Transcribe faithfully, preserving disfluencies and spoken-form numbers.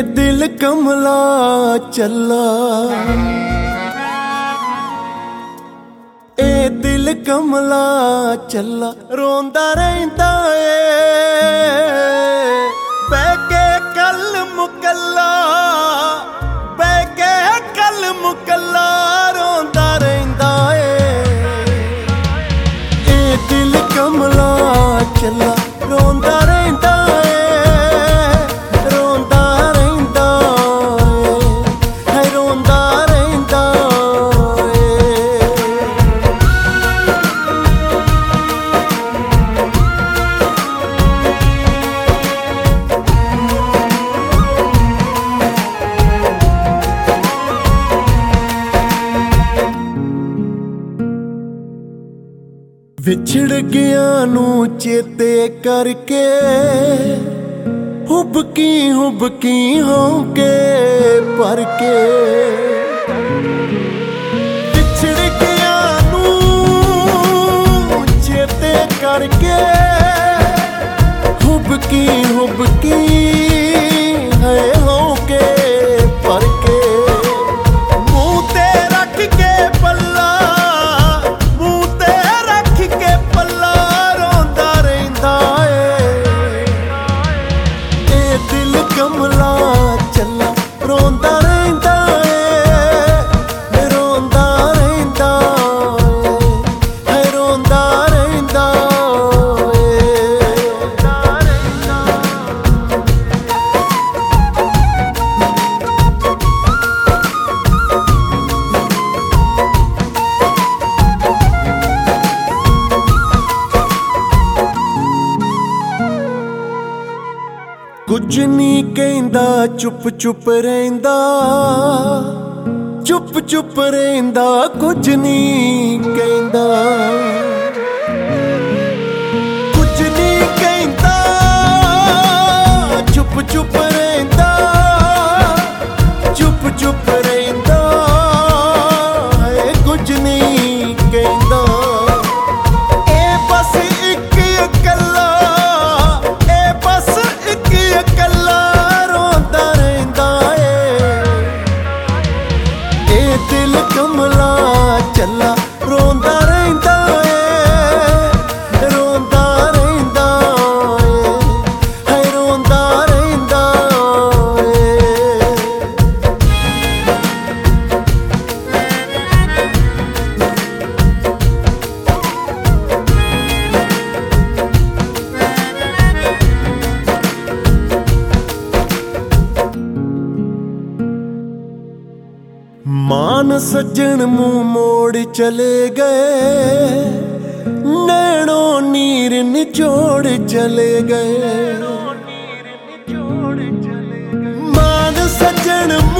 दिल कमला चला, ए दिल कमला चला रोंदा रहिंदा ए बह के कल मुकल्ला, बह के कल मुकल्ला रोंदा रहिंदा ए, ए दिल कमला चला रोंदा रहिंदा विछड़ गया नू चेते करके हुबकी हुबकी होके पर के, विछड़ गया नू चेते करके हुबकी हुबकी है होके पर के, कमला चला रोंदा रहिंदा ए, रोंदा रहिंदा है रोंदा रहिंदा कुछ नहीं कहंदा चुप चुप रहिंदा, चुप चुप रहिंदा कुछ नहीं कहंदा, कुछ नहीं कहंदा चुप चुप रहिंदा, चुप चुप रहिंदा है कुछ नहीं कहंदा, ए बस एक अकल्ला, ए बस एक अकल्ला रोंदा रहिंदा ए, ए दिल कमला चला रोंदा रहिंदा ए, रोंदा रहिंदा ए, है रोंदा रहिंदा मान सज्जन मुंह मोड़ चले गए, नैनों नीर निचोड़ चले गए, मान सज्जन